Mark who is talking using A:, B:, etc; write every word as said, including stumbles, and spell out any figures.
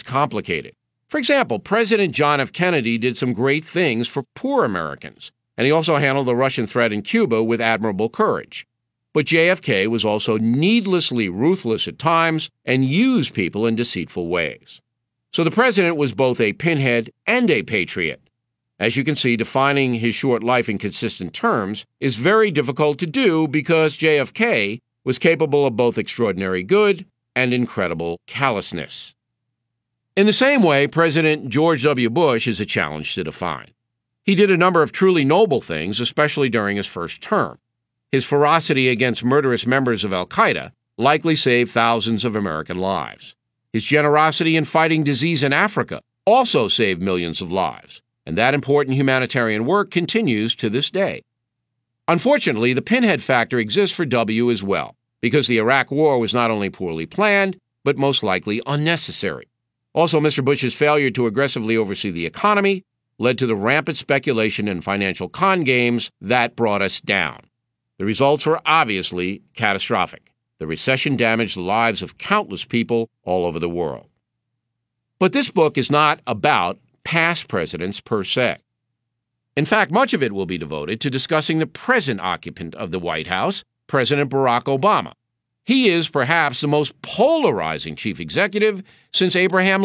A: complicated. For example, President John F. Kennedy did some great things for poor Americans, and he also handled the Russian threat in Cuba with admirable courage. But J F K was also needlessly ruthless at times and used people in deceitful ways. So the president was both a pinhead and a patriot. As you can see, defining his short life in consistent terms is very difficult to do because J F K was capable of both extraordinary good and incredible callousness. In the same way, President George W. Bush is a challenge to define. He did a number of truly noble things, especially during his first term. His ferocity against murderous members of al-Qaeda likely saved thousands of American lives. His generosity in fighting disease in Africa also saved millions of lives, and that important humanitarian work continues to this day. Unfortunately, the pinhead factor exists for W as well, because the Iraq War was not only poorly planned, but most likely unnecessary. Also, Mister Bush's failure to aggressively oversee the economy led to the rampant speculation and financial con games that brought us down. The results were obviously catastrophic. The recession damaged the lives of countless people all over the world. But this book is not about past presidents per se. In fact, much of it will be devoted to discussing the present occupant of the White House, President Barack Obama. He is perhaps the most polarizing chief executive since Abraham